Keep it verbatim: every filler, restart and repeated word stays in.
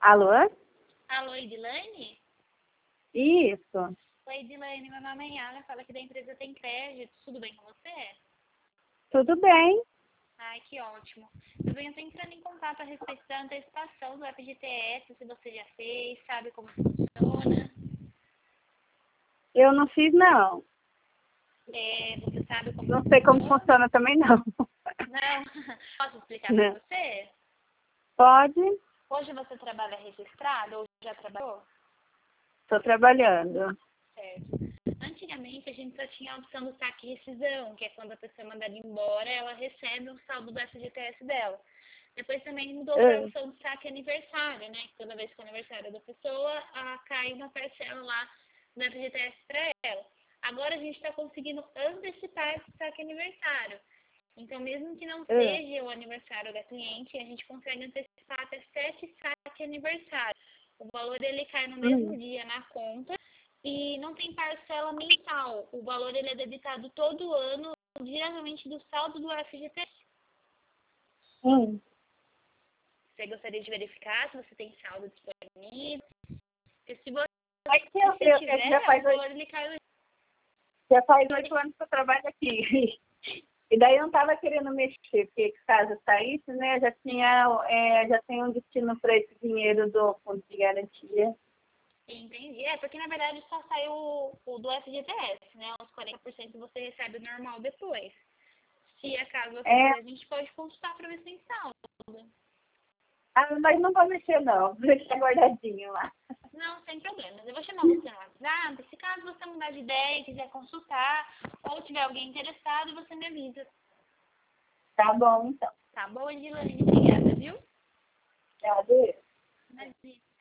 Alô? Alô, Edilane? Isso. Oi, Edilane, meu nome é Ana, fala aqui da empresa Tem Crédito. Tudo bem com você? Tudo bem? Ai, que ótimo. Eu venho entrando em contato a respeito da antecipação do F G T S, se você já fez, sabe como funciona. Eu não fiz, não. É, você sabe como Não sei como funciona? funciona também, não. Não? Posso explicar para Não. você? Pode? Hoje você trabalha registrado ou já trabalhou? Estou trabalhando. Certo. Antigamente a gente só tinha a opção do saque e rescisão, que é quando a pessoa é mandada embora, ela recebe o saldo do F G T S dela. Depois também mudou para a Ah, opção de saque aniversário, né? Toda vez que é aniversário da pessoa, a, cai uma parcela lá do F G T S para ela. Agora a gente está conseguindo antecipar esse saque aniversário. Então, mesmo que não ah, seja o aniversário da cliente, a gente consegue antecipar até sete saques aniversário. O valor ele cai no mesmo hum, dia na conta e não tem parcela mensal. O valor ele é debitado todo ano diretamente do saldo do F G T S. hum. Você gostaria de verificar se você tem saldo disponível? Porque se você Mas que eu, eu, eu já, tiver, faz o oito, valor ele cai. já faz oito anos que eu trabalho aqui. E daí eu não estava querendo mexer, porque caso saísse, né, já tinha, é, já tem um destino para esse dinheiro do fundo de garantia. Entendi. É, porque na verdade só saiu o, o do F G T S, né? Os quarenta por cento você recebe normal depois. Se acaso você É, quiser, a gente pode consultar para ver se tem saldo. ah, mas não vou mexer, não. Vou deixar guardadinho lá. Não, sem problemas. Eu vou chamar você no WhatsApp. Se caso você mudar de ideia e quiser consultar, ou tiver alguém interessado, você me avisa. Tá bom, então. Tá bom, Edilane? Obrigada, viu? Adeus. Imagina.